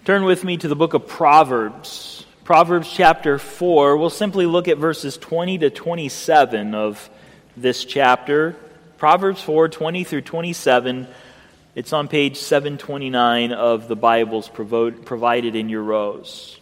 Turn with me to the book of Proverbs. Proverbs chapter 4. We'll simply look at verses 20 to 27 of this chapter. Proverbs 4, 20 through 27. It's on page 729 of the Bibles provided in your rows.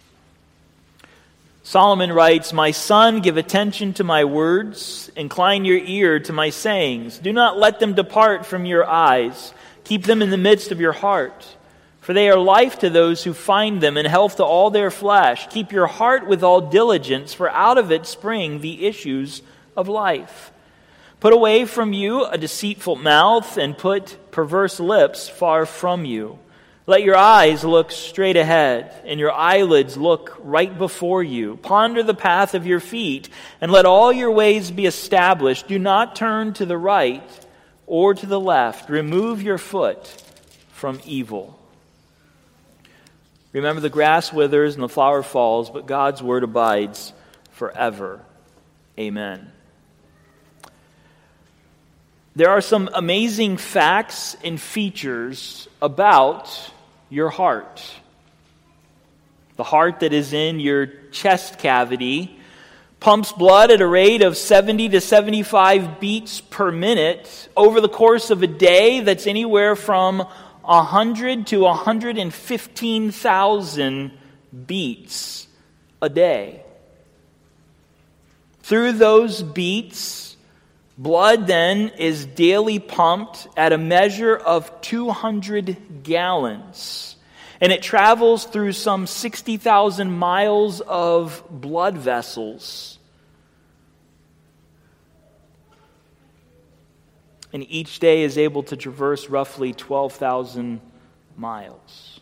Solomon writes, "My son, give attention to my words. Incline your ear to my sayings. Do not let them depart from your eyes. Keep them in the midst of your heart. For they are life to those who find them and health to all their flesh. Keep your heart with all diligence, for out of it spring the issues of life. Put away from you a deceitful mouth and put perverse lips far from you. Let your eyes look straight ahead and your eyelids look right before you. Ponder the path of your feet and let all your ways be established. Do not turn to the right or to the left. Remove your foot from evil." Remember, the grass withers and the flower falls, but God's word abides forever. Amen. There are some amazing facts and features about your heart. The heart that is in your chest cavity pumps blood at a rate of 70 to 75 beats per minute. Over the course of a day, that's anywhere from 100 to 115,000 beats a day. Through those beats, blood then is daily pumped at a measure of 200 gallons. And it travels through some 60,000 miles of blood vessels. And each day is able to traverse roughly 12,000 miles.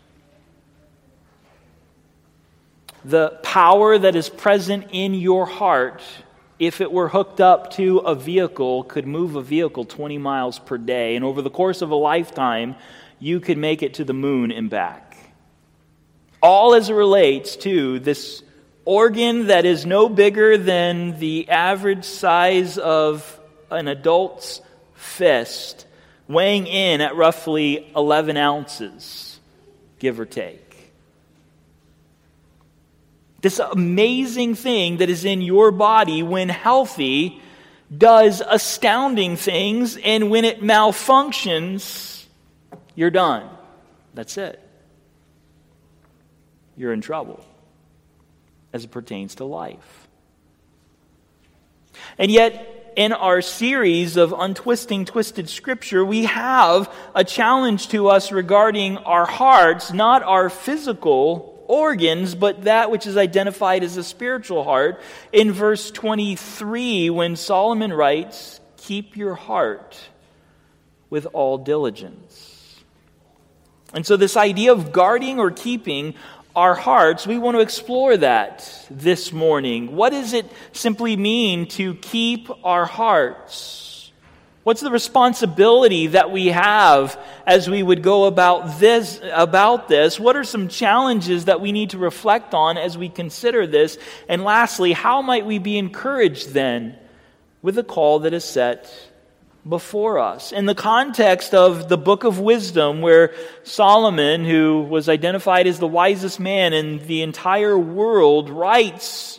The power that is present in your heart, if it were hooked up to a vehicle, could move a vehicle 20 miles per day. And over the course of a lifetime, you could make it to the moon and back. All as it relates to this organ that is no bigger than the average size of an adult's fist, weighing in at roughly 11 ounces, give or take. This amazing thing that is in your body, when healthy, does astounding things, and when it malfunctions, you're done. That's it. You're in trouble as it pertains to life. And yet, in our series of Untwisting Twisted Scripture, we have a challenge to us regarding our hearts, not our physical organs, but that which is identified as a spiritual heart. In verse 23, when Solomon writes, "Keep your heart with all diligence." And so this idea of guarding or keeping our hearts, we want to explore that this morning. What does it simply mean to keep our hearts? What's the responsibility that we have as we would go about this? What are some challenges that we need to reflect on as we consider this? And lastly, how might we be encouraged then with the call that is set before us? In the context of the book of wisdom, where Solomon, who was identified as the wisest man in the entire world, writes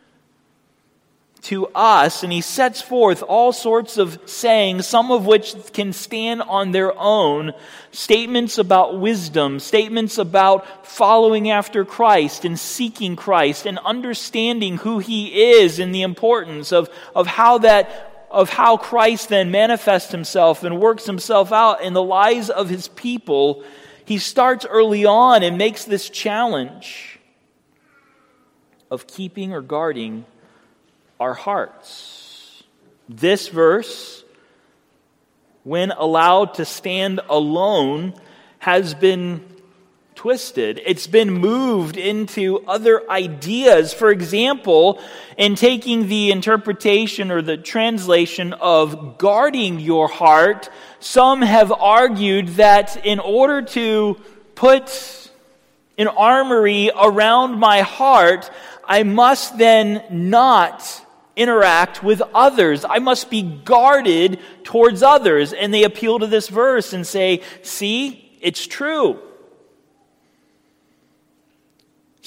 to us, and he sets forth all sorts of sayings, some of which can stand on their own, statements about wisdom, statements about following after Christ and seeking Christ and understanding who He is and the importance of how Christ then manifests Himself and works Himself out in the lives of His people. He starts early on and makes this challenge of keeping or guarding our hearts. This verse, when allowed to stand alone, has been twisted. It's been moved into other ideas. For example, in taking the interpretation or the translation of guarding your heart, some have argued that in order to put an armory around my heart, I must then not interact with others. I must be guarded towards others. And they appeal to this verse and say, see, it's true.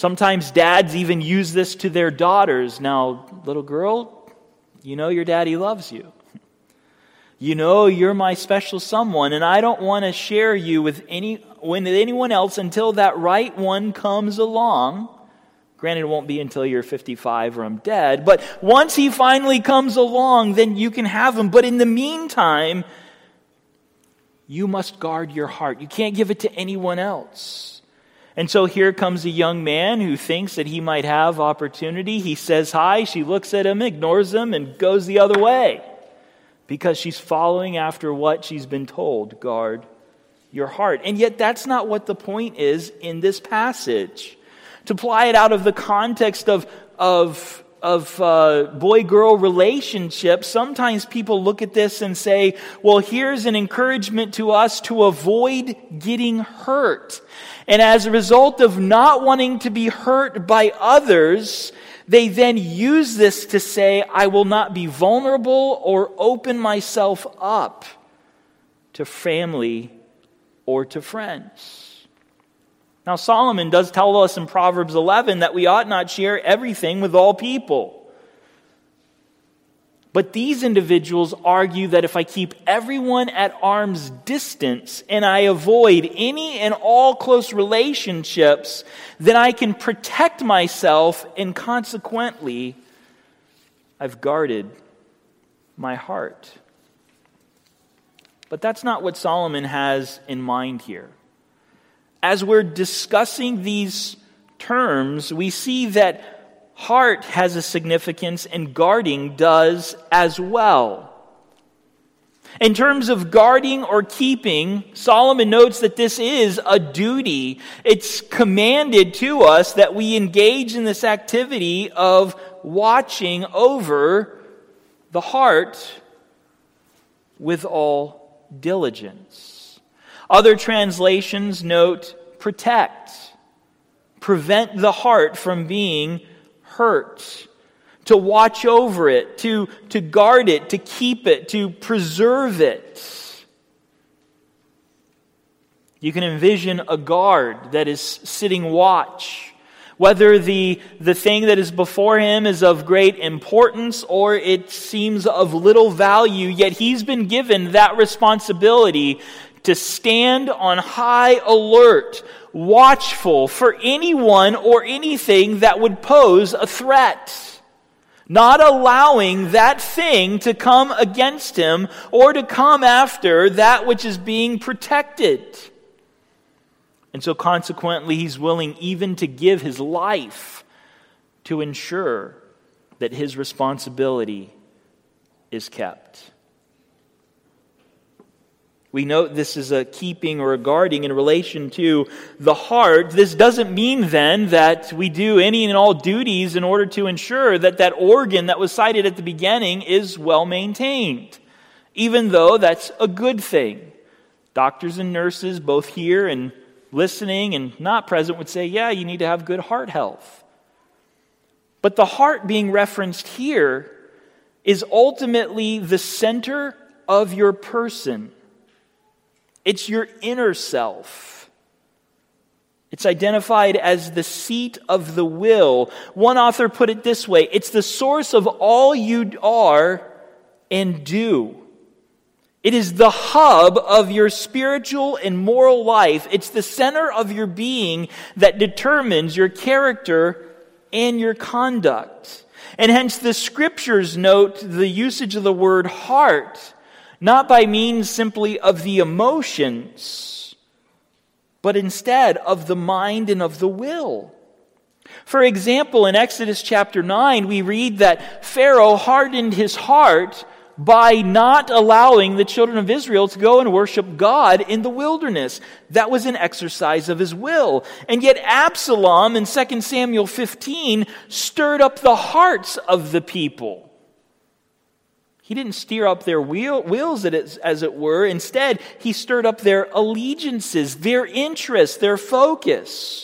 Sometimes dads even use this to their daughters. Now, little girl, you know your daddy loves you. You know you're my special someone, and I don't want to share you with anyone else until that right one comes along. Granted, it won't be until you're 55 or I'm dead, but once he finally comes along, then you can have him. But in the meantime, you must guard your heart. You can't give it to anyone else. And so here comes a young man who thinks that he might have opportunity. He says hi, she looks at him, ignores him, and goes the other way. Because she's following after what she's been told, guard your heart. And yet that's not what the point is in this passage. To apply it out of the context of boy-girl relationships, sometimes people look at this and say, well, here's an encouragement to us to avoid getting hurt. And as a result of not wanting to be hurt by others, they then use this to say, I will not be vulnerable or open myself up to family or to friends. Now, Solomon does tell us in Proverbs 11 that we ought not share everything with all people. But these individuals argue that if I keep everyone at arm's distance and I avoid any and all close relationships, then I can protect myself, and consequently, I've guarded my heart. But that's not what Solomon has in mind here. As we're discussing these terms, we see that heart has a significance and guarding does as well. In terms of guarding or keeping, Solomon notes that this is a duty. It's commanded to us that we engage in this activity of watching over the heart with all diligence. Other translations note protect, prevent the heart from being hurt, to watch over it, to guard it, to keep it, to preserve it. You can envision a guard that is sitting watch, whether the thing that is before him is of great importance or it seems of little value, yet he's been given that responsibility to stand on high alert, watchful for anyone or anything that would pose a threat, not allowing that thing to come against him or to come after that which is being protected. And so consequently, he's willing even to give his life to ensure that his responsibility is kept. We note this is a keeping or a guarding in relation to the heart. This doesn't mean then that we do any and all duties in order to ensure that that organ that was cited at the beginning is well maintained, even though that's a good thing. Doctors and nurses, both here and listening and not present, would say, yeah, you need to have good heart health. But the heart being referenced here is ultimately the center of your person. It's your inner self. It's identified as the seat of the will. One author put it this way: it's the source of all you are and do. It is the hub of your spiritual and moral life. It's the center of your being that determines your character and your conduct. And hence the scriptures note the usage of the word heart, not by means simply of the emotions, but instead of the mind and of the will. For example, in Exodus chapter 9, we read that Pharaoh hardened his heart by not allowing the children of Israel to go and worship God in the wilderness. That was an exercise of his will. And yet Absalom in 2 Samuel 15 stirred up the hearts of the people. He didn't steer up their wheels, as it were. Instead, he stirred up their allegiances, their interests, their focus.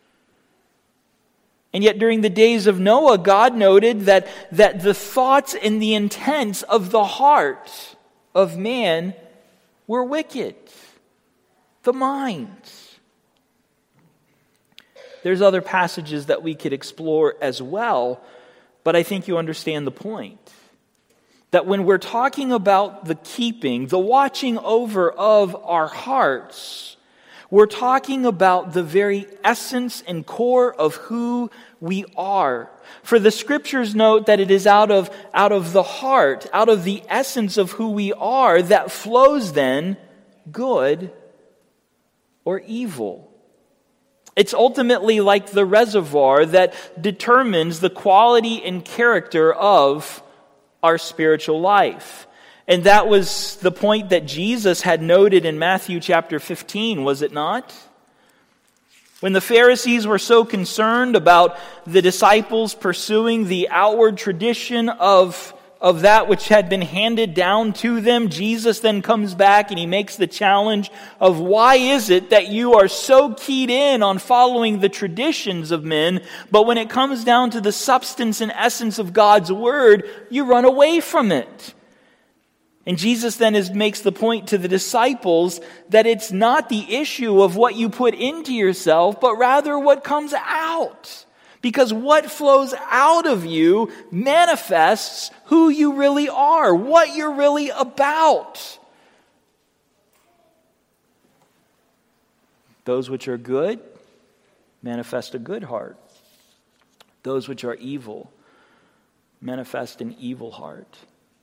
And yet during the days of Noah, God noted that the thoughts and the intents of the heart of man were wicked. The mind. There's other passages that we could explore as well, but I think you understand the point. That when we're talking about the keeping, the watching over of our hearts, we're talking about the very essence and core of who we are. For the Scriptures note that it is out of the heart, out of the essence of who we are, that flows then good or evil. It's ultimately like the reservoir that determines the quality and character of our spiritual life. And that was the point that Jesus had noted in Matthew chapter 15, was it not? When the Pharisees were so concerned about the disciples pursuing the outward tradition of that which had been handed down to them, Jesus then comes back and he makes the challenge of why is it that you are so keyed in on following the traditions of men, but when it comes down to the substance and essence of God's word, you run away from it. And Jesus then makes the point to the disciples that it's not the issue of what you put into yourself, but rather what comes out. Because what flows out of you manifests who you really are, what you're really about. Those which are good manifest a good heart. Those which are evil manifest an evil heart.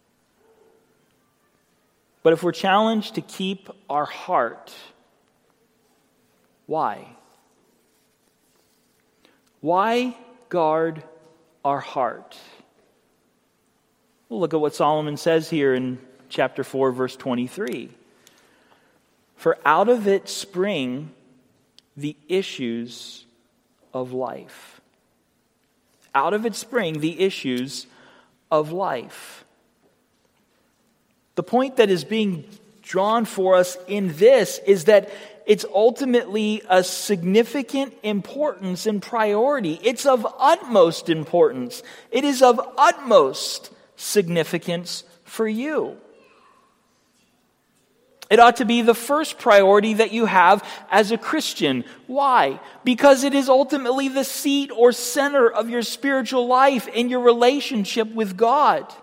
But if we're challenged to keep our heart, why? Why guard our heart? We'll look at what Solomon says here in chapter 4, verse 23. For out of it spring the issues of life. Out of it spring the issues of life. The point that is being drawn for us in this is that it's ultimately a significant importance and priority. It's of utmost importance. It is of utmost significance for you. It ought to be the first priority that you have as a Christian. Why? Because it is ultimately the seat or center of your spiritual life and your relationship with God.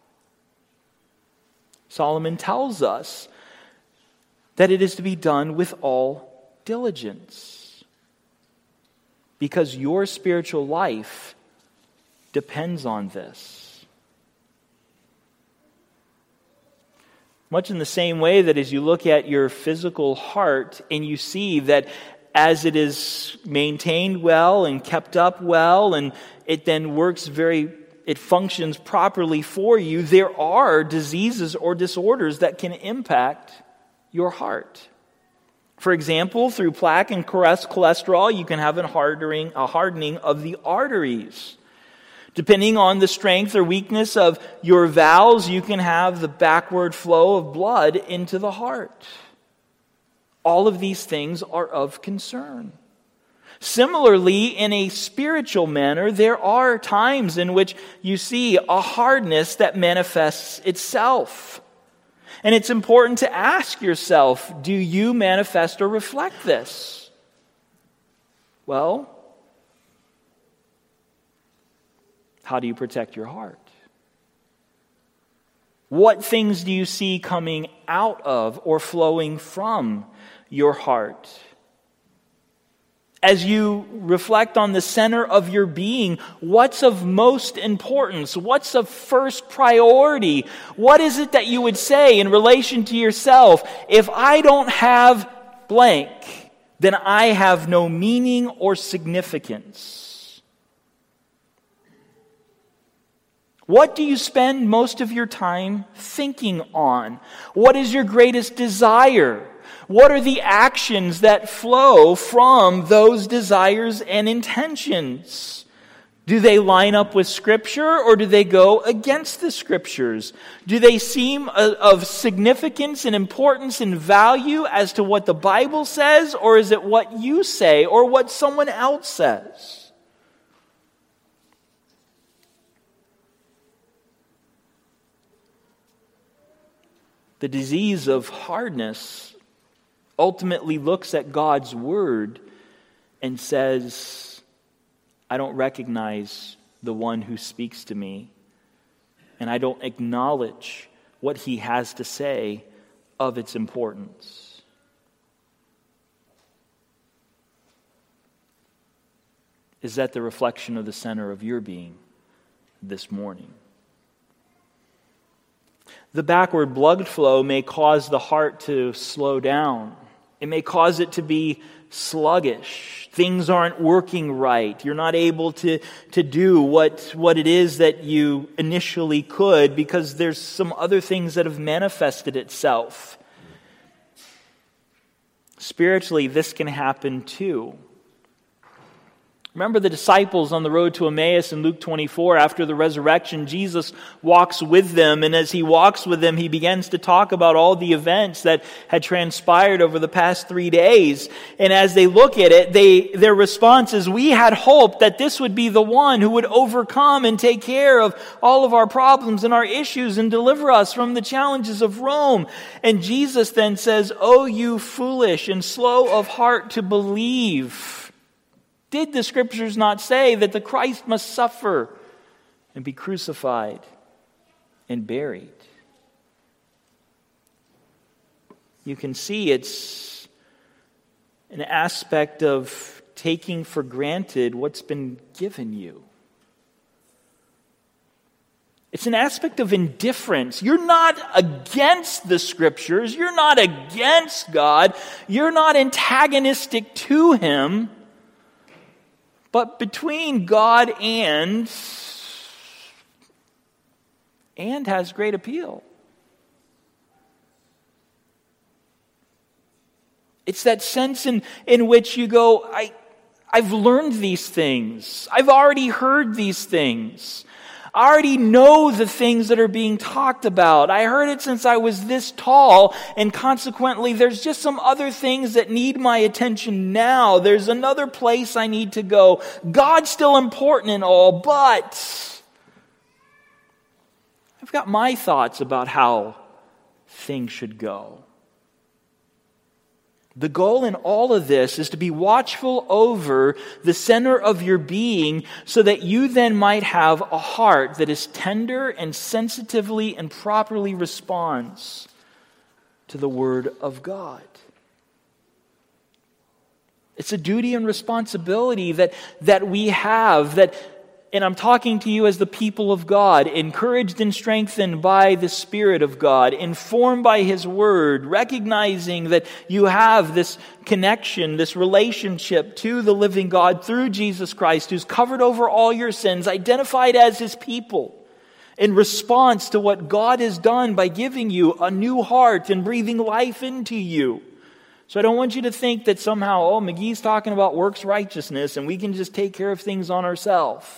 Solomon tells us that it is to be done with all diligence, because your spiritual life depends on this. Much in the same way that as you look at your physical heart and you see that as it is maintained well and kept up well and it then it functions properly for you, there are diseases or disorders that can impact your heart. For example, through plaque and cholesterol, you can have a hardening of the arteries. Depending on the strength or weakness of your valves, you can have the backward flow of blood into the heart. All of these things are of concern. Similarly, in a spiritual manner, there are times in which you see a hardness that manifests itself. And it's important to ask yourself, do you manifest or reflect this? Well, how do you protect your heart? What things do you see coming out of or flowing from your heart? As you reflect on the center of your being, what's of most importance? What's of first priority? What is it that you would say in relation to yourself? If I don't have blank, then I have no meaning or significance. What do you spend most of your time thinking on? What is your greatest desire? What are the actions that flow from those desires and intentions? Do they line up with Scripture or do they go against the Scriptures? Do they seem of significance and importance and value as to what the Bible says, or is it what you say or what someone else says? The disease of hardness ultimately looks at God's Word and says, I don't recognize the one who speaks to me, and I don't acknowledge what he has to say of its importance. Is that the reflection of the center of your being this morning? The backward blood flow may cause the heart to slow down. It may cause it to be sluggish. Things aren't working right. You're not able to do what it is that you initially could because there's some other things that have manifested itself. Spiritually, this can happen too. Remember the disciples on the road to Emmaus in Luke 24. After the resurrection, Jesus walks with them, and as he walks with them, he begins to talk about all the events that had transpired over the past 3 days. And as they look at it, their response is, we had hoped that this would be the one who would overcome and take care of all of our problems and our issues and deliver us from the challenges of Rome. And Jesus then says, "Oh, you foolish and slow of heart to believe. Did the Scriptures not say that the Christ must suffer and be crucified and buried?" You can see it's an aspect of taking for granted what's been given you. It's an aspect of indifference. You're not against the Scriptures. You're not against God. You're not antagonistic to Him. But between God and has great appeal. It's that sense in which you go, I've learned these things. I've already heard these things. I already know the things that are being talked about. I heard it since I was this tall, and consequently there's just some other things that need my attention now. There's another place I need to go. God's still important and all, but I've got my thoughts about how things should go. The goal in all of this is to be watchful over the center of your being so that you then might have a heart that is tender and sensitively and properly responds to the Word of God. It's a duty and responsibility that we have, and I'm talking to you as the people of God, encouraged and strengthened by the Spirit of God, informed by His Word, recognizing that you have this connection, this relationship to the living God through Jesus Christ, who's covered over all your sins, identified as His people, in response to what God has done by giving you a new heart and breathing life into you. So I don't want you to think that somehow, McGee's talking about works righteousness and we can just take care of things on ourselves.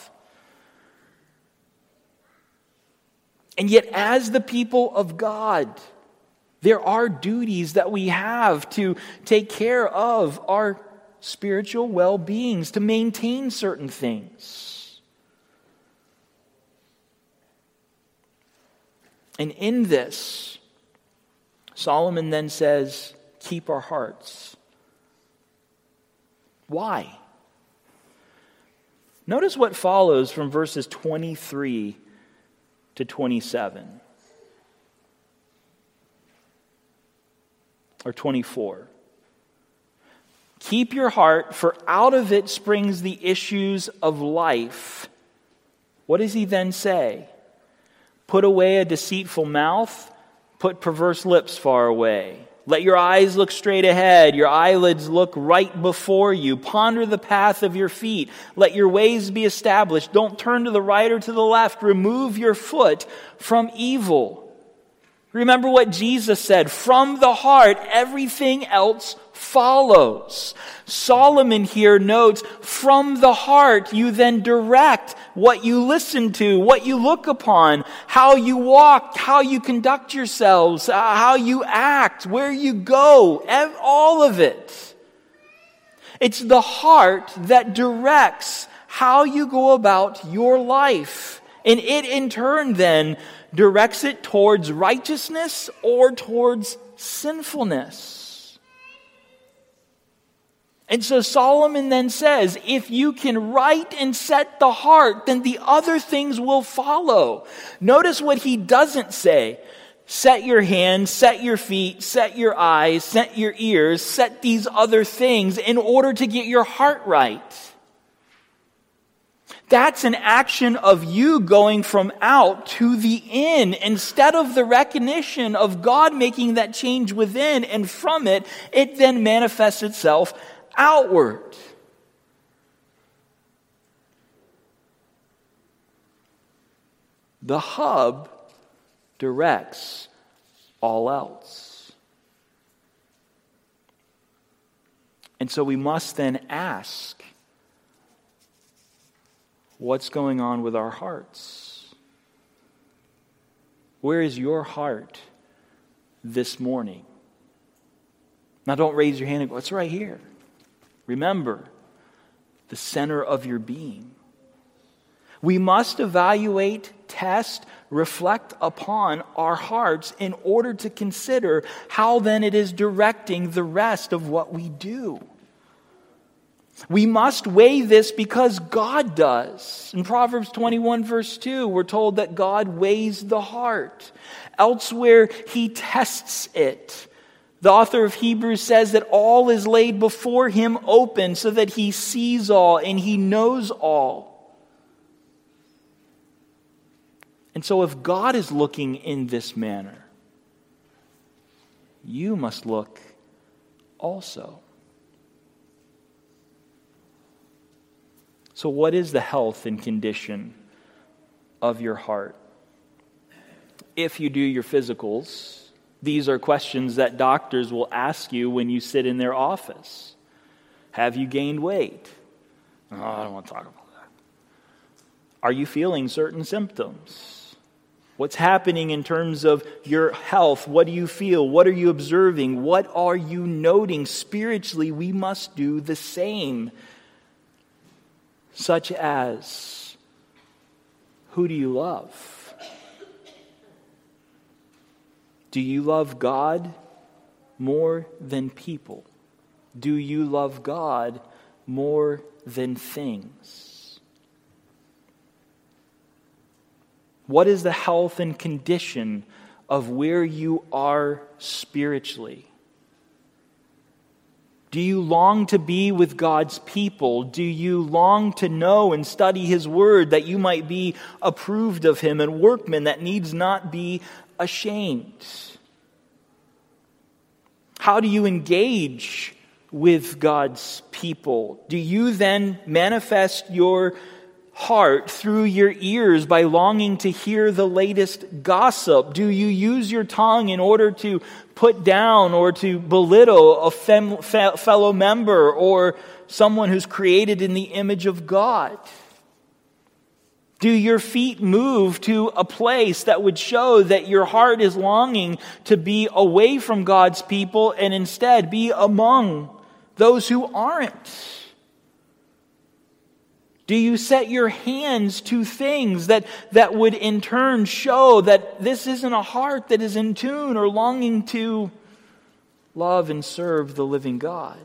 And yet, as the people of God, there are duties that we have to take care of our spiritual well-beings, to maintain certain things. And in this, Solomon then says, keep our hearts. Why? Notice what follows from verses 23 to 27. Or 24. Keep your heart, for out of it springs the issues of life. What does he then say? Put away a deceitful mouth, put perverse lips far away. Let your eyes look straight ahead, your eyelids look right before you. Ponder the path of your feet. Let your ways be established. Don't turn to the right or to the left. Remove your foot from evil. Remember what Jesus said, from the heart, everything else follows. Solomon here notes, from the heart you then direct what you listen to, what you look upon, how you walk, how you conduct yourselves, how you act, where you go, all of it. It's the heart that directs how you go about your life. And it in turn then directs it towards righteousness or towards sinfulness. And so Solomon then says, if you can right and set the heart, then the other things will follow. Notice what he doesn't say. Set your hands, set your feet, set your eyes, set your ears, set these other things in order to get your heart right. That's an action of you going from out to the in, instead of the recognition of God making that change within, and from it, it then manifests itself outward. The hub directs all else. And so we must then ask, what's going on with our hearts? Where is your heart this morning? Now don't raise your hand and go, it's right here. Remember, the center of your being. We must evaluate, test, reflect upon our hearts in order to consider how then it is directing the rest of what we do. We must weigh this because God does. In Proverbs 21 verse 2, we're told that God weighs the heart. Elsewhere, He tests it. The author of Hebrews says that all is laid before Him open so that He sees all and He knows all. And so if God is looking in this manner, you must look also. So what is the health and condition of your heart? If you do your physicals, these are questions that doctors will ask you when you sit in their office. Have you gained weight? Oh, I don't want to talk about that. Are you feeling certain symptoms? What's happening in terms of your health? What do you feel? What are you observing? What are you noting? Spiritually, we must do the same. Such as, who do you love? Do you love God more than people? Do you love God more than things? What is the health and condition of where you are spiritually? Do you long to be with God's people? Do you long to know and study His Word that you might be approved of Him, and workmen that needs not be ashamed? How do you engage with God's people? Do you then manifest your heart through your ears by longing to hear the latest gossip? Do you use your tongue in order to put down or to belittle a fellow member or someone who's created in the image of God? Do your feet move to a place that would show that your heart is longing to be away from God's people and instead be among those who aren't? Do you set your hands to things that would in turn show that this isn't a heart that is in tune or longing to love and serve the living God?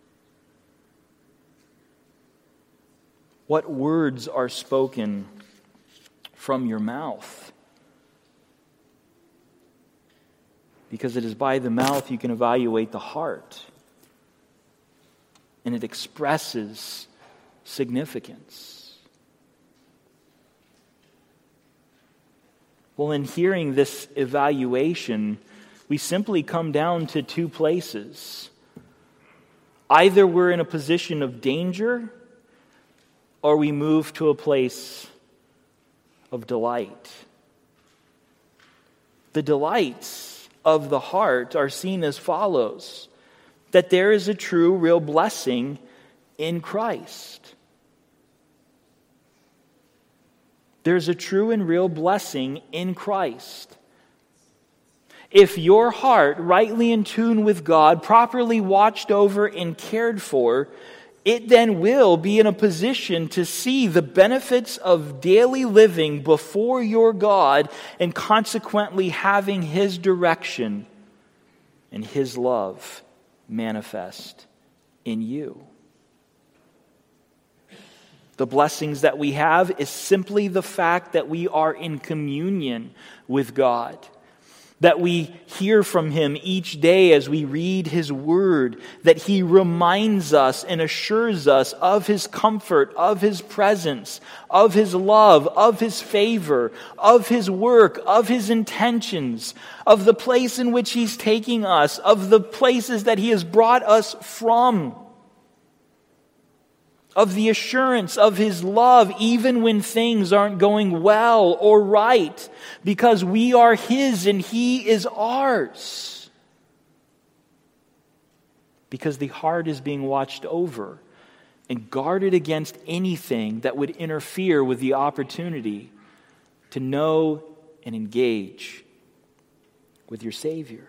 What words are spoken from your mouth? Because it is by the mouth you can evaluate the heart. And it expresses significance. Well, in hearing this evaluation, we simply come down to two places. Either we're in a position of danger, or we move to a place of delight. The delights of the heart are seen as follows: that there is a true, real blessing in Christ. There's a true and real blessing in Christ. If your heart, rightly in tune with God, properly watched over and cared for, it then will be in a position to see the benefits of daily living before your God and consequently having His direction and His love manifest in you. The blessings that we have is simply the fact that we are in communion with God, that we hear from Him each day as we read His Word, that He reminds us and assures us of His comfort, of His presence, of His love, of His favor, of His work, of His intentions, of the place in which He's taking us, of the places that He has brought us from, of the assurance of His love even when things aren't going well or right, because we are His and He is ours. Because the heart is being watched over and guarded against anything that would interfere with the opportunity to know and engage with your Savior.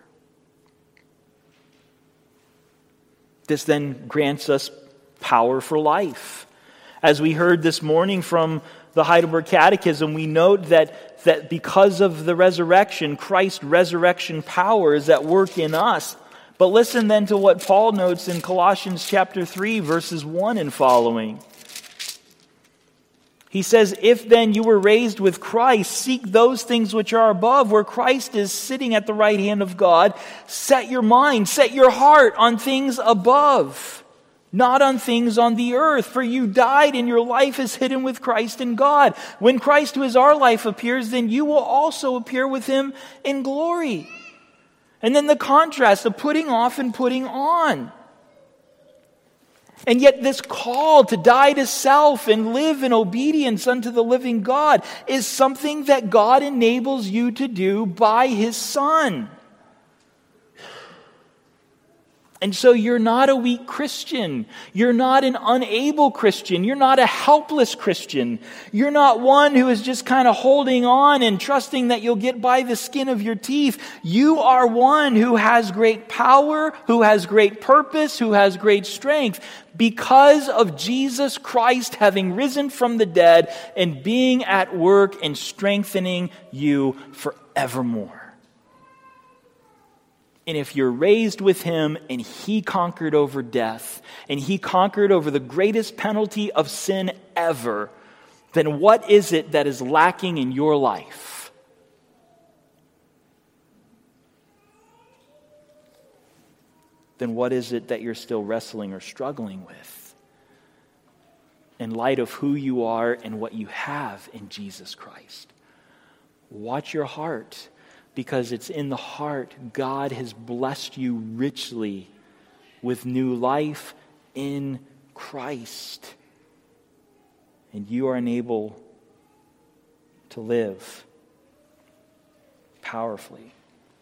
This then grants us power for life. As we heard this morning from the Heidelberg Catechism, we note that because of the resurrection, Christ's resurrection power is at work in us. But listen then to what Paul notes in Colossians chapter 3, verses 1 and following. He says, "If then you were raised with Christ, seek those things which are above, where Christ is sitting at the right hand of God. Set your mind, set your heart on things above, not on things on the earth. For you died, and your life is hidden with Christ in God. When Christ, who is our life, appears, then you will also appear with Him in glory." And then the contrast of putting off and putting on. And yet this call to die to self and live in obedience unto the living God is something that God enables you to do by His Son. And so you're not a weak Christian. You're not an unable Christian. You're not a helpless Christian. You're not one who is just kind of holding on and trusting that you'll get by the skin of your teeth. You are one who has great power, who has great purpose, who has great strength because of Jesus Christ having risen from the dead and being at work and strengthening you forevermore. And if you're raised with Him and He conquered over death and He conquered over the greatest penalty of sin ever, then what is it that is lacking in your life? Then what is it that you're still wrestling or struggling with in light of who you are and what you have in Jesus Christ? Watch your heart. Because it's in the heart God has blessed you richly with new life in Christ. And you are enabled to live powerfully.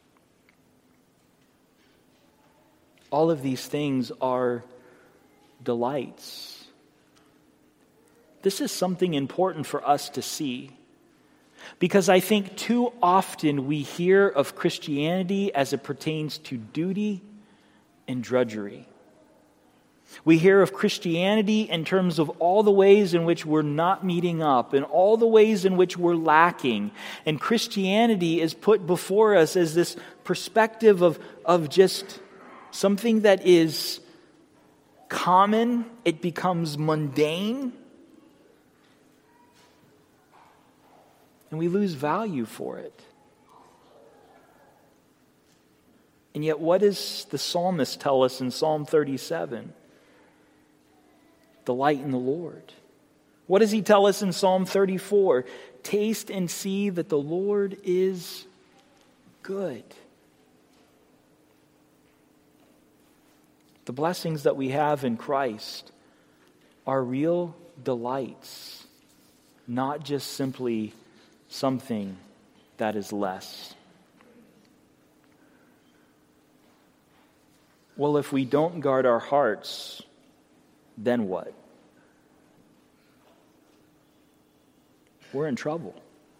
All of these things are delights. This is something important for us to see. Because I think too often we hear of Christianity as it pertains to duty and drudgery. We hear of Christianity in terms of all the ways in which we're not meeting up and all the ways in which we're lacking. And Christianity is put before us as this perspective of just something that is common. It becomes mundane. And we lose value for it. And yet, what does the psalmist tell us in Psalm 37? Delight in the Lord. What does he tell us in Psalm 34? Taste and see that the Lord is good. The blessings that we have in Christ are real delights, not just simply something that is less. Well, if we don't guard our hearts, then what? We're in trouble.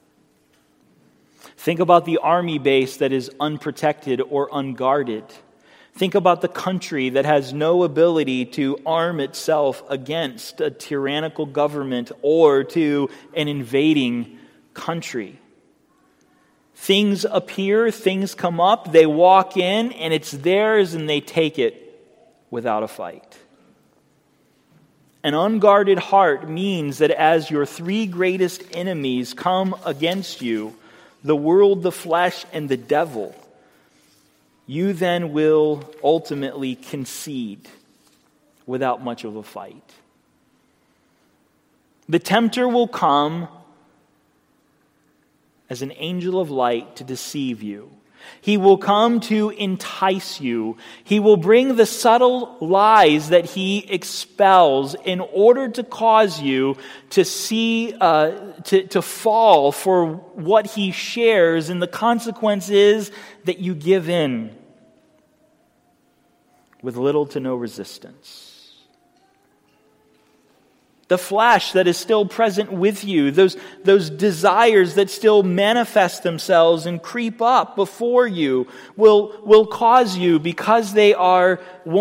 Think about the army base that is unprotected or unguarded. Think about the country that has no ability to arm itself against a tyrannical government or to an invading country. Things appear, things come up, they walk in, and it's theirs, and they take it without a fight. An unguarded heart means that as your three greatest enemies come against you, the world, the flesh, and the devil, you then will ultimately concede without much of a fight. The tempter will come as an angel of light to deceive you. He will come to entice you. He will bring the subtle lies that he expels in order to cause you to to fall for what he shares, and the consequence is that you give in with little to no resistance. The flesh that is still present with you, those desires that still manifest themselves and creep up before you will cause you, because they are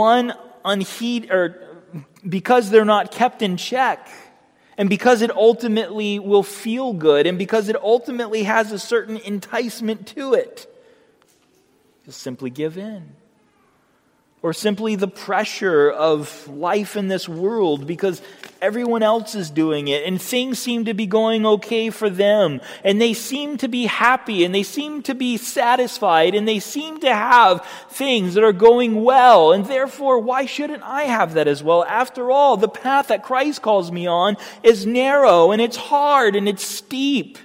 because they're not kept in check, and because it ultimately will feel good, and because it ultimately has a certain enticement to it, you'll simply give in. Or simply the pressure of life in this world because everyone else is doing it and things seem to be going okay for them, and they seem to be happy and they seem to be satisfied and they seem to have things that are going well, and therefore why shouldn't I have that as well? After all, the path that Christ calls me on is narrow and it's hard and it's steep.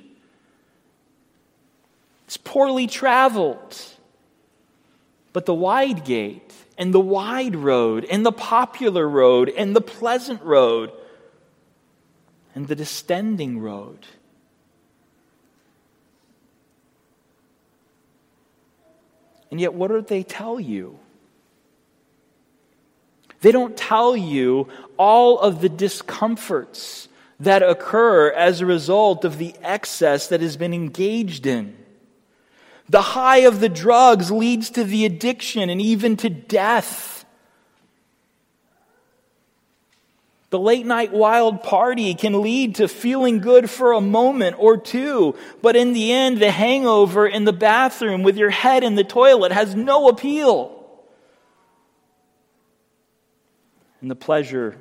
It's poorly traveled. But the wide gate and the wide road and the popular road and the pleasant road and the distending road, and yet what do they tell you? They don't tell you all of the discomforts that occur as a result of the excess that has been engaged in. The high of the drugs leads to the addiction and even to death. The late night wild party can lead to feeling good for a moment or two, but in the end, the hangover in the bathroom with your head in the toilet has no appeal. And the pleasure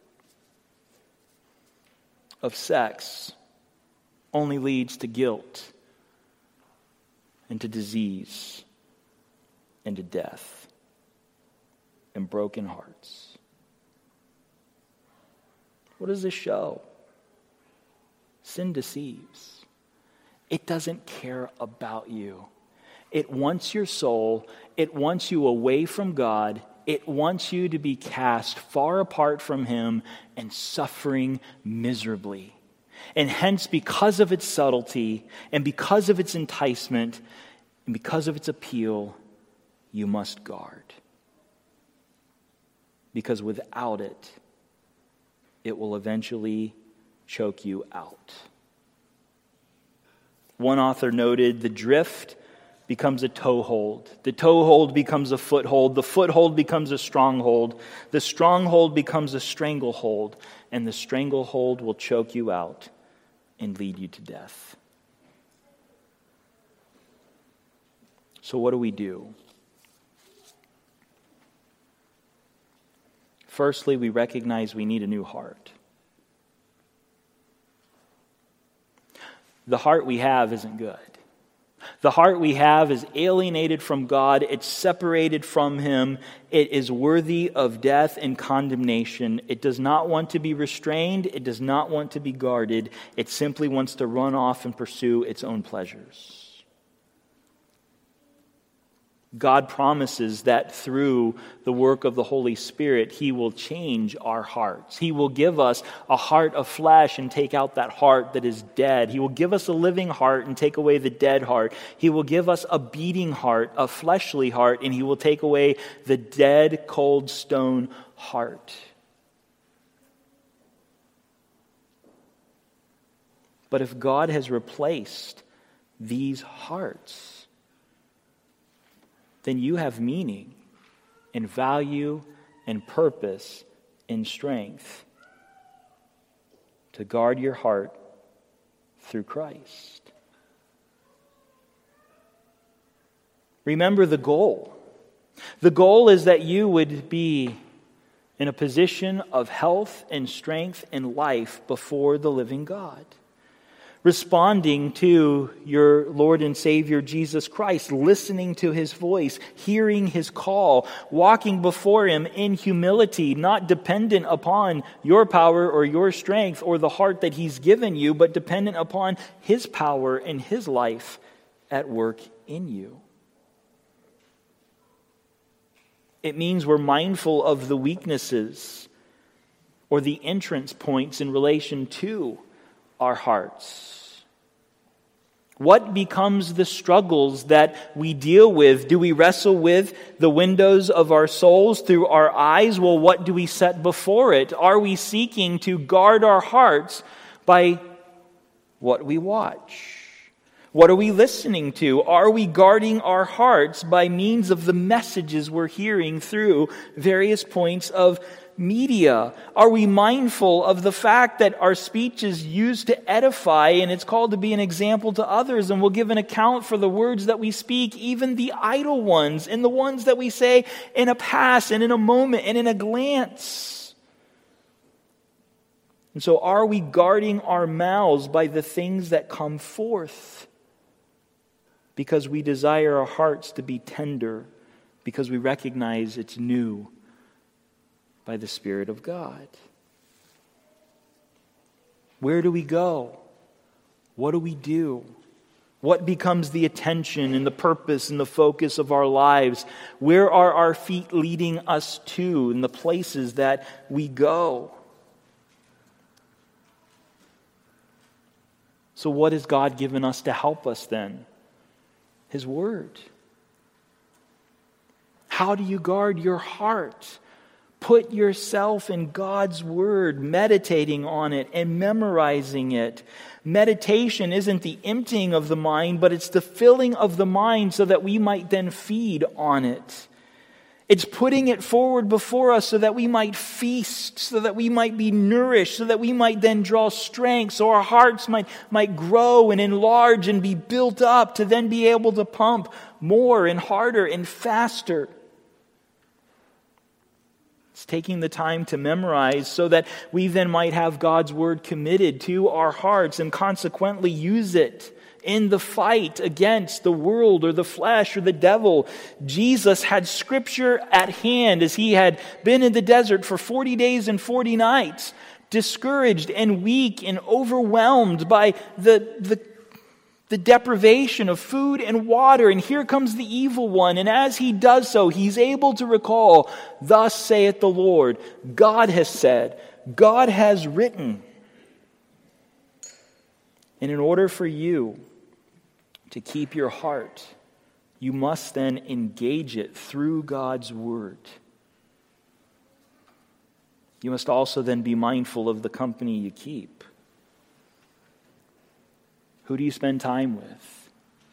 of sex only leads to guilt and to disease and to death and broken hearts. What does this show? Sin deceives. It doesn't care about you. It wants your soul. It wants you away from God. It wants you to be cast far apart from Him and suffering miserably. And hence, because of its subtlety, and because of its enticement, and because of its appeal, you must guard. Because without it, it will eventually choke you out. One author noted, the drift becomes a toehold. The toehold becomes a foothold. The foothold becomes a stronghold. The stronghold becomes a stranglehold. And the stranglehold will choke you out and lead you to death. So what do we do? Firstly, we recognize we need a new heart. The heart we have isn't good. The heart we have is alienated from God. It's separated from Him. It is worthy of death and condemnation. It does not want to be restrained. It does not want to be guarded. It simply wants to run off and pursue its own pleasures. God promises that through the work of the Holy Spirit, He will change our hearts. He will give us a heart of flesh and take out that heart that is dead. He will give us a living heart and take away the dead heart. He will give us a beating heart, a fleshly heart, and He will take away the dead, cold stone heart. But if God has replaced these hearts, then you have meaning and value and purpose and strength to guard your heart through Christ. Remember the goal. The goal is that you would be in a position of health and strength and life before the living God. Responding to your Lord and Savior Jesus Christ, listening to His voice, hearing His call, walking before Him in humility, not dependent upon your power or your strength or the heart that He's given you, but dependent upon His power and His life at work in you. It means we're mindful of the weaknesses or the entrance points in relation to our hearts. What becomes the struggles that we deal with? Do we wrestle with the windows of our souls through our eyes? Well, what do we set before it? Are we seeking to guard our hearts by what we watch? What are we listening to? Are we guarding our hearts by means of the messages we're hearing through various points of media? Are we mindful of the fact that our speech is used to edify and it's called to be an example to others, and we'll give an account for the words that we speak, even the idle ones and the ones that we say in a pass and in a moment and in a glance? And so are we guarding our mouths by the things that come forth? Because we desire our hearts to be tender, because we recognize it's new by the Spirit of God. Where do we go? What do we do? What becomes the attention and the purpose and the focus of our lives? Where are our feet leading us to in the places that we go? So what has God given us to help us then? His Word. How do you guard your heart? Put yourself in God's Word, meditating on it and memorizing it. Meditation isn't the emptying of the mind, but it's the filling of the mind so that we might then feed on it. It's putting it forward before us so that we might feast, so that we might be nourished, so that we might then draw strength, so our hearts might grow and enlarge and be built up to then be able to pump more and harder and faster. It's taking the time to memorize so that we then might have God's Word committed to our hearts and consequently use it in the fight against the world or the flesh or the devil. Jesus had Scripture at hand as He had been in the desert for 40 days and 40 nights, discouraged and weak and overwhelmed by the deprivation of food and water. And here comes the evil one. And as he does so, he's able to recall, "Thus saith the Lord, God has said, God has written." And in order for you to keep your heart, you must then engage it through God's Word. You must also then be mindful of the company you keep. Who do you spend time with?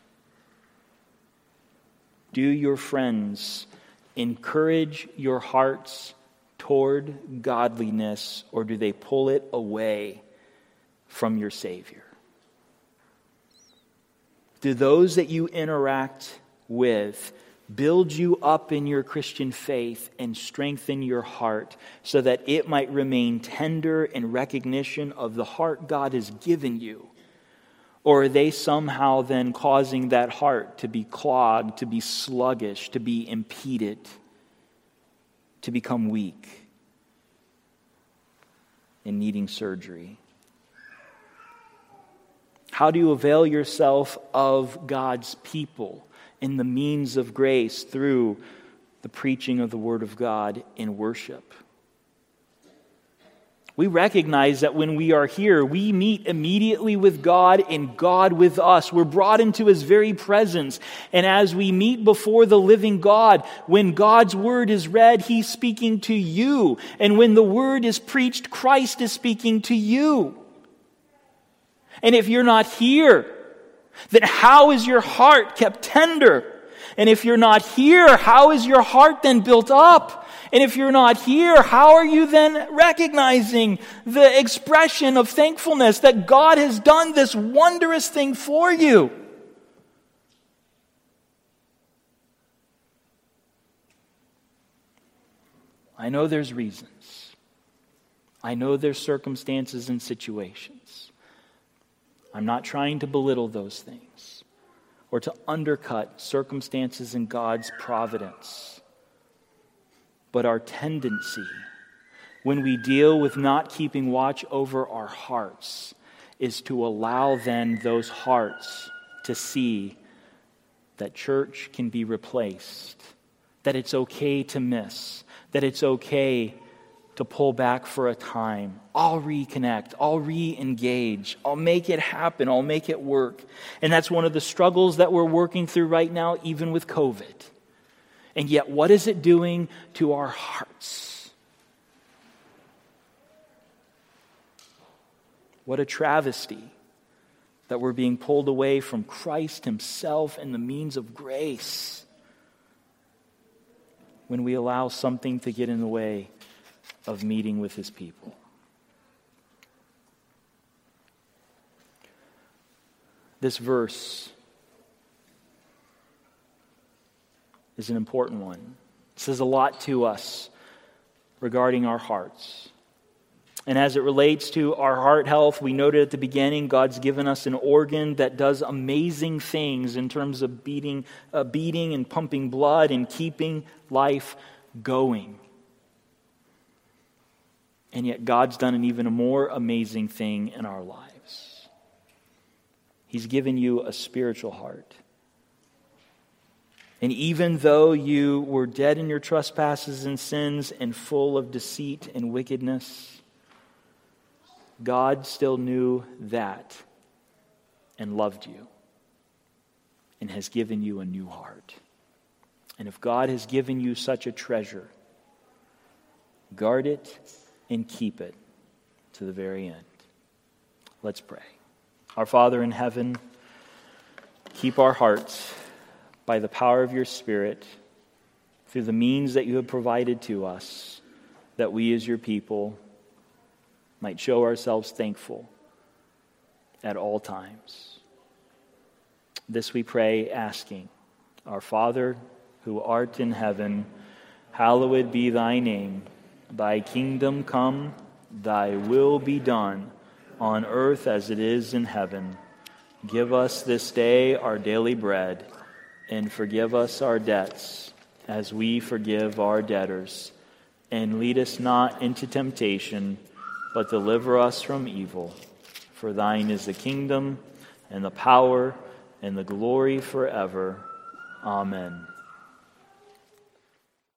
Do your friends encourage your hearts toward godliness, or do they pull it away from your Savior? Do those that you interact with build you up in your Christian faith and strengthen your heart so that it might remain tender in recognition of the heart God has given you? Or are they somehow then causing that heart to be clogged, to be sluggish, to be impeded, to become weak and needing surgery? How do you avail yourself of God's people in the means of grace through the preaching of the Word of God in worship? We recognize that when we are here, we meet immediately with God and God with us. We're brought into His very presence. And as we meet before the living God, when God's Word is read, He's speaking to you. And when the Word is preached, Christ is speaking to you. And if you're not here, then how is your heart kept tender? And if you're not here, how is your heart then built up? And if you're not here, how are you then recognizing the expression of thankfulness that God has done this wondrous thing for you? I know there's reasons. I know there's circumstances and situations. I'm not trying to belittle those things or to undercut circumstances in God's providence. But our tendency, when we deal with not keeping watch over our hearts, is to allow then those hearts to see that church can be replaced, that it's okay to miss, that it's okay to pull back for a time. I'll reconnect, I'll re-engage, I'll make it happen, I'll make it work. And that's one of the struggles that we're working through right now, even with COVID. And yet, what is it doing to our hearts? What a travesty that we're being pulled away from Christ himself and the means of grace when we allow something to get in the way of meeting with his people. This verse is an important one. It says a lot to us regarding our hearts. And as it relates to our heart health, we noted at the beginning, God's given us an organ that does amazing things in terms of beating and pumping blood and keeping life going. And yet God's done an even more amazing thing in our lives. He's given you a spiritual heart. And even though you were dead in your trespasses and sins and full of deceit and wickedness, God still knew that and loved you and has given you a new heart. And if God has given you such a treasure, guard it and keep it to the very end. Let's pray. Our Father in heaven, keep our hearts by the power of your Spirit through the means that you have provided to us, that we as your people might show ourselves thankful at all times. This we pray, asking, Our Father, who art in heaven, hallowed be thy name. Thy kingdom come, thy will be done, on earth as it is in heaven. Give us this day our daily bread, and forgive us our debts, as we forgive our debtors. And lead us not into temptation, but deliver us from evil. For thine is the kingdom, and the power, and the glory forever. Amen.